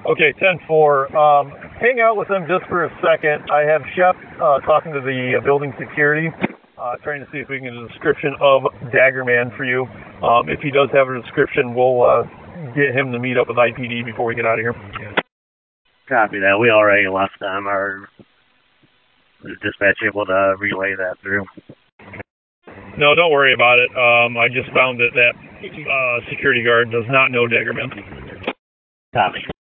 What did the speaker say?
Okay, 10-4. Hang out with them just for a second. I have Chef talking to the building security, trying to see if we can get a description of Daggerman for you. If he does have a description, we'll get him to meet up with IPD before we get out of here. Copy that. We already left them. Our dispatch able to relay that through. No, don't worry about it. I just found that security guard does not know Daggerman. Copy.